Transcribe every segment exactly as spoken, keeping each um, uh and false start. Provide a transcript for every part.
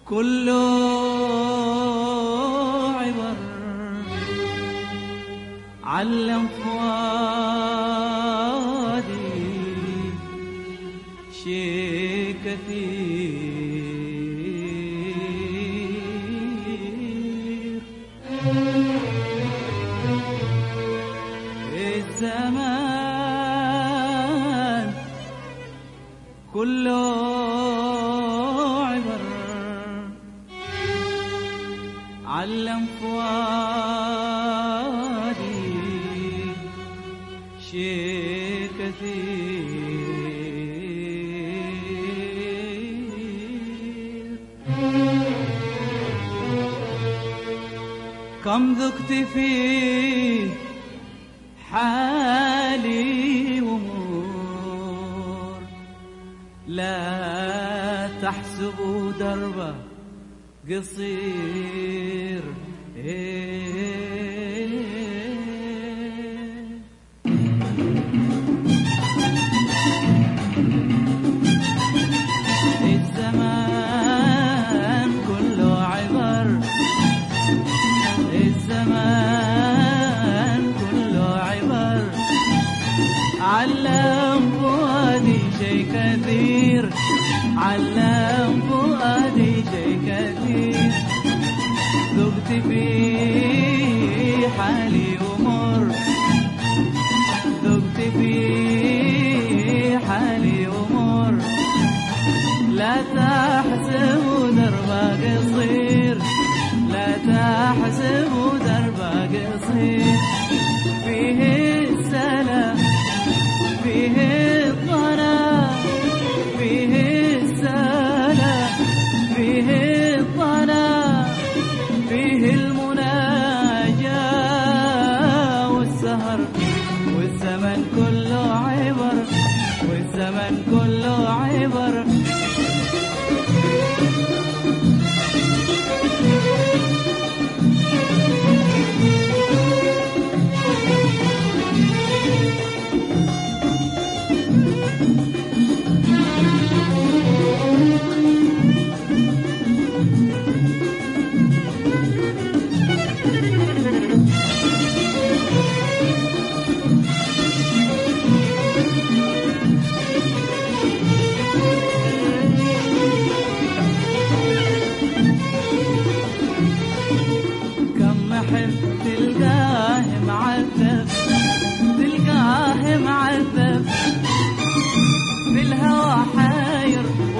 كله عبر علم فؤادي شي كثير. الزمان كله عبر علم فؤادي شي كثير. كم ذقت فيه حالي ومور، لا تحسبوا دربه قصير. الزمان كله عبر، الزمان كله عبر علم فؤادي شي كثير، علم فؤادي شي كثير. ذقت في حالي ومر، ذقت في حالي ومر، لا تحسبوا دربه قصير، لا تحسبوا دربه قصير. فيه السلام فيه الظلام، فيه السلام فيه الظلام، فيه المناجاة والسهر. والزمن كله عبر، والزمن كله عبر. تلقاه معذب، تلقاه معذب بالهوى حاير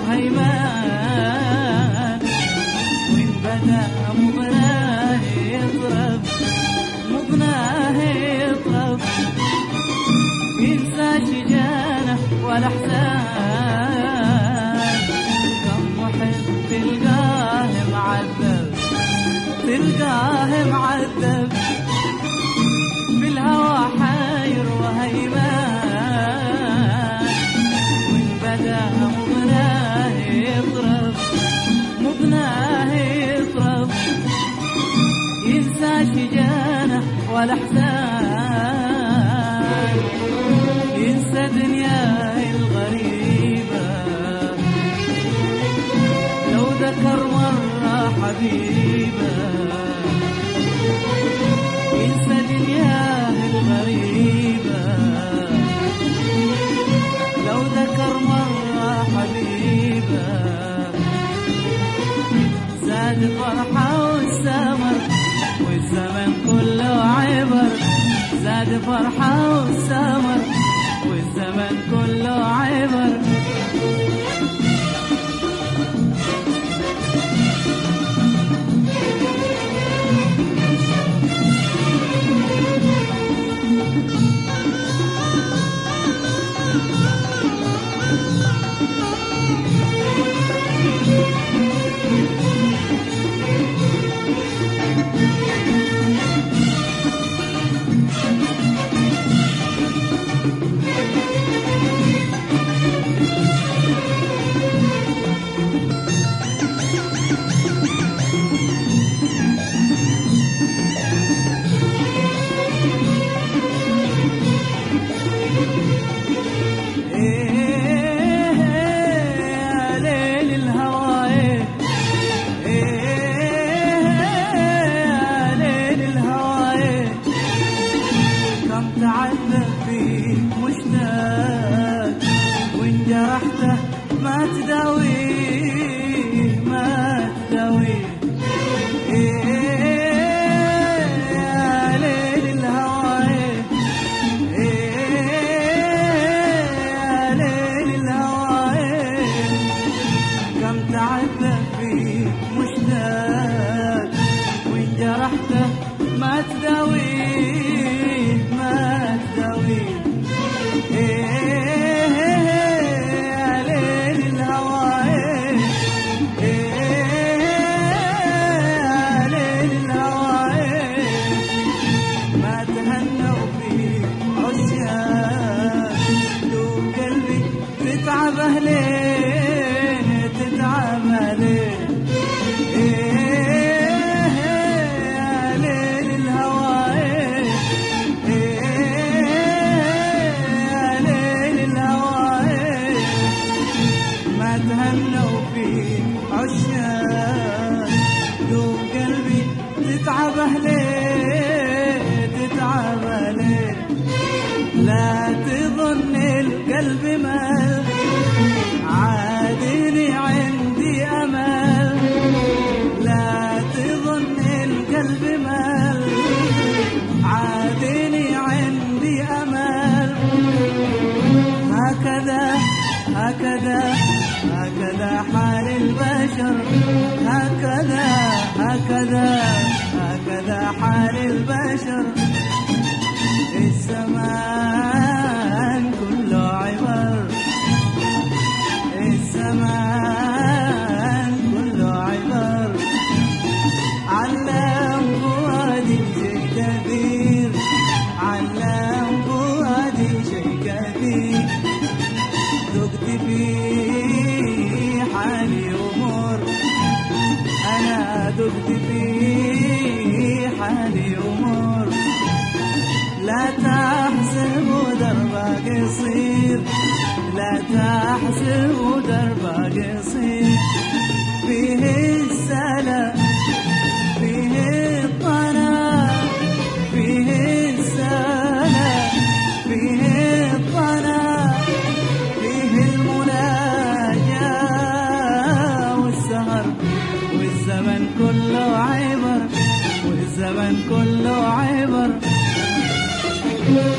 وهيمان. وإن بدا مضناه يطرب، مضناه يطرب، ينسى شجانه والأحزان. كم محب تلقاه معذب، تلقاه معذب بالهوى حاير وهيمان. وإن بدا مضناه يطرب، مضناه يطرب، ينسى شجانه والأحزان. ينسى دنياه الغريبة لو ذكر مرة حبيبة. ينسى دنياه الغريبة لو ذكر مرة حبيبة. زاد فرحة والسمر، والزمن كله عبر. زاد فرحة والسمر، والزمن كله عبر. ما تداويه ما تداويه. إيه يا ليل الهوى، إيه يا ليل الهوى، ما تهنوا فيه عشاق دوب قلبي تتعبه ليه تتعبه ليه. تهنوا فيه عشاق دوب قلبي تتعبه ليه تتعبه ليه. لا تظن القلب مال عادني عندي أمل، لا تظن القلب مال عادني عندي أمل. هكذا هكذا هكذا حال البشر، هكذا هكذا هكذا حال البشر. الزمان كله عبر، الزمان كله عبر. علم فؤادي شيء كثير، علم فؤادي شيء كثير. ذقت فيه حالي أمور، أنا ذقت فيه حالي أمور. لا تحسبوا دربه قصير، لا تحسبوا دربه قصير. فيه السلام فيه الطنا، فيه السلام فيه الطنا، فيه المناجاة والسهر. والزمن كله عبر، والزمن كله عبر.